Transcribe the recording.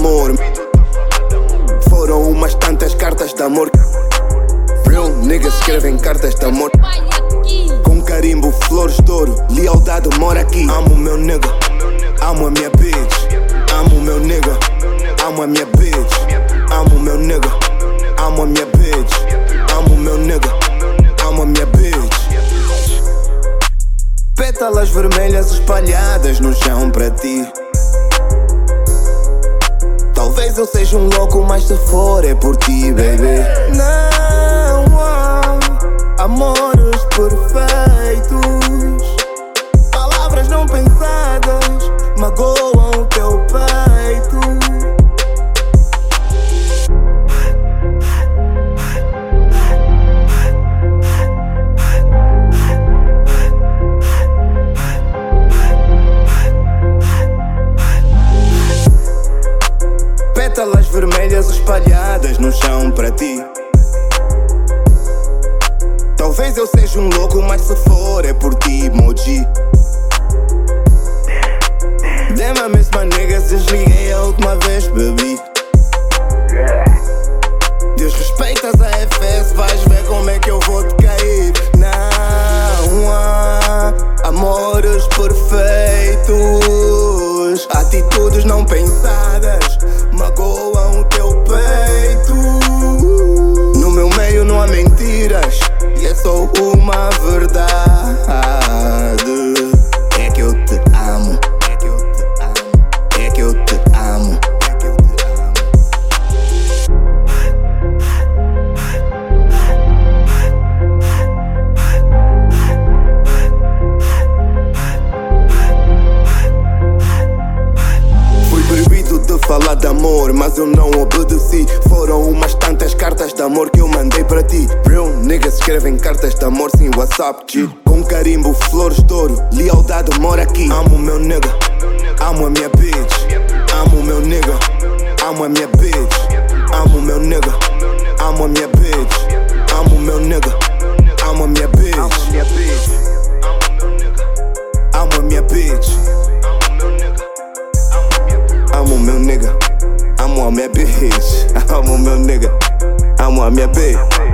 amor. Foram umas tantas cartas de amor. Real niggas escrevem cartas de amor com carimbo, flores de ouro, lealdade mora aqui. Amo o meu nigga, amo a minha bitch. Amo o meu nigga, amo a minha bitch. Amo o meu nigga, amo a minha bitch. Amo o meu nigga, amo a minha bitch. Pétalas vermelhas espalhadas no chão pra ti. Talvez eu seja um louco, mas se for é por ti, baby. Não há amores perfeitos. Palavras não pensadas magoam o teu peito. Pétalas vermelhas espalhadas no chão pra ti. Talvez eu seja um louco, mas se for é por ti, emoji. Damn, I miss my niggas, desliguei a última vez, bebi. Desrespeitas a FS, vais ver como é que eu vou te cair. Não há amores perfeitos. Atitudes não pensadas magoam o teu peito. No meu meio não há mentiras, e é só uma verdade. É que eu te amo, é que eu te amo, é que eu te amo, é que eu te amo. Fui proibido de falar de amor, mas eu não obedeci. Foram umas tantas cartas de amor que eu mandei para ti. Real niggas escrevem cartas de amor sem WhatsApp, G. Com carimbo, flores de ouro, lealdade mora aqui. Amo o meu nigga, amo a minha bitch. Amo o meu nigga, amo a minha bitch. Amo o meu nigga, amo a minha bitch. Amo o meu nigga, amo a minha bitch. Amo a minha bitch. Amo o meu nigga, amo a minha bitch. Amo o meu nigga, amo a minha bitch.